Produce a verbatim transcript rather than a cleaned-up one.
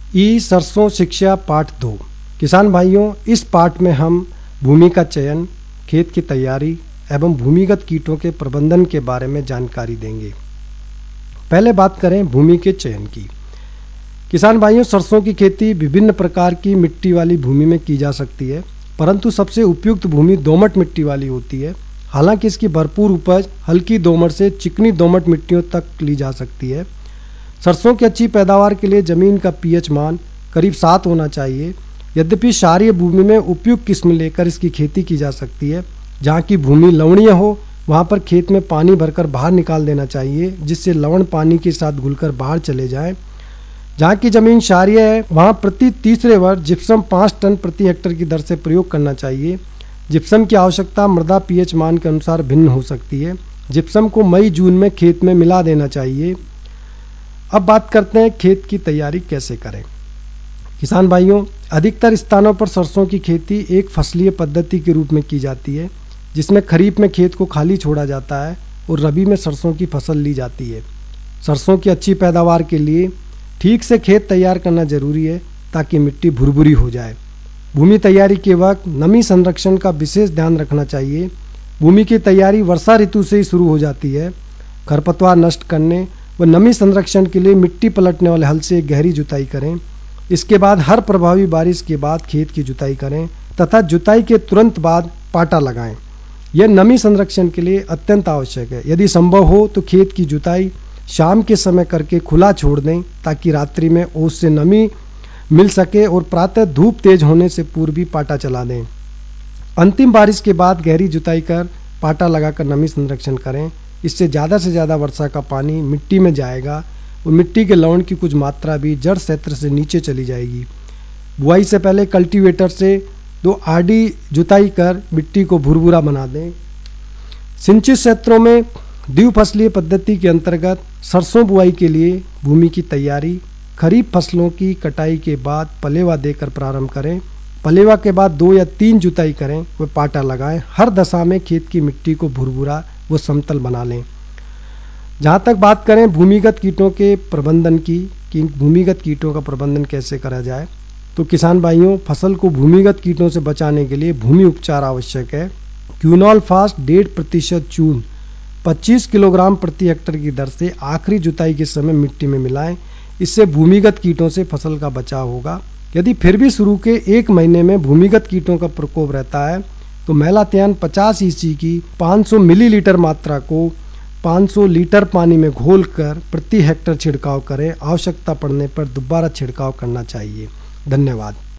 ई सरसों शिक्षा पाठ दो। किसान भाइयों, इस पाठ में हम भूमि का चयन, खेत की तैयारी एवं भूमिगत कीटों के प्रबंधन के बारे में जानकारी देंगे। पहले बात करें भूमि के चयन की। किसान भाइयों, सरसों की खेती विभिन्न प्रकार की मिट्टी वाली भूमि में की जा सकती है, परंतु सबसे उपयुक्त भूमि दोमट मिट्टी वाली होती है। हालांकि इसकी भरपूर उपज हल्की दोमट से चिकनी दोमट मिट्टियों तक ली जा सकती है। सरसों की अच्छी पैदावार के लिए जमीन का पीएच मान करीब सात होना चाहिए। यद्यपि क्षारीय भूमि में उपयुक्त किस्म लेकर इसकी खेती की जा सकती है। जहाँ की भूमि लवणीय हो वहाँ पर खेत में पानी भरकर बाहर निकाल देना चाहिए, जिससे लवण पानी के साथ घुलकर बाहर चले जाएं। जहाँ की जमीन क्षारीय है वहाँ प्रति तीसरे वर्ष जिप्सम पाँच टन प्रति हेक्टेयर की दर से प्रयोग करना चाहिए। जिप्सम की आवश्यकता मृदा पीएच मान के अनुसार भिन्न हो सकती है। जिप्सम को मई जून में खेत में मिला देना चाहिए। अब बात करते हैं खेत की तैयारी कैसे करें। किसान भाइयों, अधिकतर स्थानों पर सरसों की खेती एक फसलीय पद्धति के रूप में की जाती है, जिसमें खरीफ में खेत को खाली छोड़ा जाता है और रबी में सरसों की फसल ली जाती है। सरसों की अच्छी पैदावार के लिए ठीक से खेत तैयार करना जरूरी है, ताकि मिट्टी भुरभुरी हो जाए। भूमि तैयारी के वक्त नमी संरक्षण का विशेष ध्यान रखना चाहिए। भूमि की तैयारी वर्षा ऋतु से ही शुरू हो जाती है। खरपतवार नष्ट करने व नमी संरक्षण के लिए मिट्टी पलटने वाले हल से गहरी जुताई करें। इसके बाद हर प्रभावी बारिश के बाद खेत की जुताई करें तथा जुताई के तुरंत बाद पाटा लगाएं। यह नमी संरक्षण के लिए अत्यंत आवश्यक है। यदि संभव हो तो खेत की जुताई शाम के समय करके खुला छोड़ दें, ताकि रात्रि में ओस से नमी मिल सके और प्रातः धूप तेज होने से पूर्व भी पाटा चला दें। अंतिम बारिश के बाद गहरी जुताई कर पाटा लगाकर नमी संरक्षण करें। इससे ज़्यादा से ज़्यादा वर्षा का पानी मिट्टी में जाएगा और मिट्टी के लवण की कुछ मात्रा भी जड़ क्षेत्र से नीचे चली जाएगी। बुआई से पहले कल्टीवेटर से दो आड़ी जुताई कर मिट्टी को भुरभुरा बना दें। सिंचित क्षेत्रों में द्विफसलीय पद्धति के अंतर्गत सरसों बुआई के लिए भूमि की तैयारी खरीफ फसलों की कटाई के बाद पलेवा देकर प्रारंभ करें। पलेवा के बाद दो या तीन जुताई करें व पाटा लगाएं। हर दशा में खेत की मिट्टी को भुरभुरा व समतल बना लें। जहाँ तक बात करें भूमिगत कीटों के प्रबंधन की कि भूमिगत कीटों का प्रबंधन कैसे करा जाए, तो किसान भाइयों, फसल को भूमिगत कीटों से बचाने के लिए भूमि उपचार आवश्यक है। क्यूनॉल फास्ट डेढ़ प्रतिशत चून पच्चीस किलोग्राम प्रति हेक्टेयर की दर से आखिरी जुताई के समय मिट्टी में मिलाएं। इससे भूमिगत कीटों से फसल का बचाव होगा। यदि फिर भी शुरू के एक महीने में भूमिगत कीटों का प्रकोप रहता है तो मेलाथियान पचास ईसी की पाँच सौ मिलीलीटर मात्रा को पाँच सौ लीटर पानी में घोलकर प्रति हेक्टेयर छिड़काव करें। आवश्यकता पड़ने पर दोबारा छिड़काव करना चाहिए। धन्यवाद।